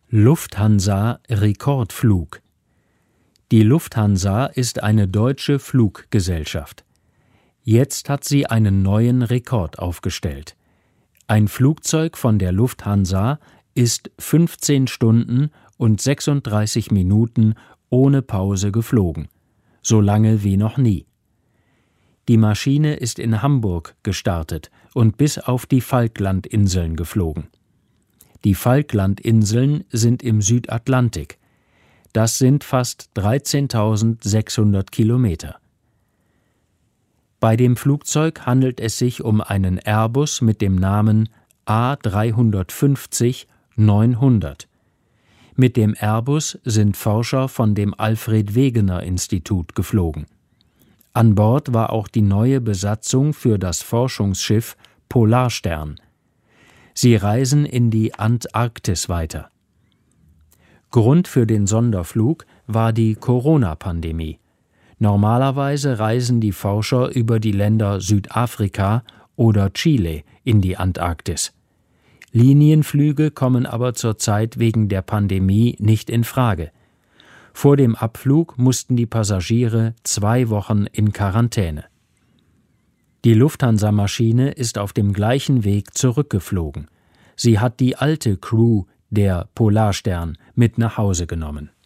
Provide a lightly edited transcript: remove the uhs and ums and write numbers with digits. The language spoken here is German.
Lufthansa-Rekordflug. Die Lufthansa ist eine deutsche Fluggesellschaft. Jetzt hat sie einen neuen Rekord aufgestellt. Ein Flugzeug von der Lufthansa ist 15 Stunden und 36 Minuten ohne Pause geflogen. So lange wie noch nie. Die Maschine ist in Hamburg gestartet und bis auf die Falklandinseln geflogen. Die Falklandinseln sind im Südatlantik. Das sind fast 13.600 Kilometer. Bei dem Flugzeug handelt es sich um einen Airbus mit dem Namen A350-900. Mit dem Airbus sind Forscher von dem Alfred-Wegener-Institut geflogen. An Bord war auch die neue Besatzung für das Forschungsschiff Polarstern. Sie reisen in die Antarktis weiter. Grund für den Sonderflug war die Corona-Pandemie. Normalerweise reisen die Forscher über die Länder Südafrika oder Chile in die Antarktis. Linienflüge kommen aber zurzeit wegen der Pandemie nicht in Frage. Vor dem Abflug mussten die Passagiere 2 Wochen in Quarantäne. Die Lufthansa-Maschine ist auf dem gleichen Weg zurückgeflogen. Sie hat die alte Crew der Polarstern mit nach Hause genommen.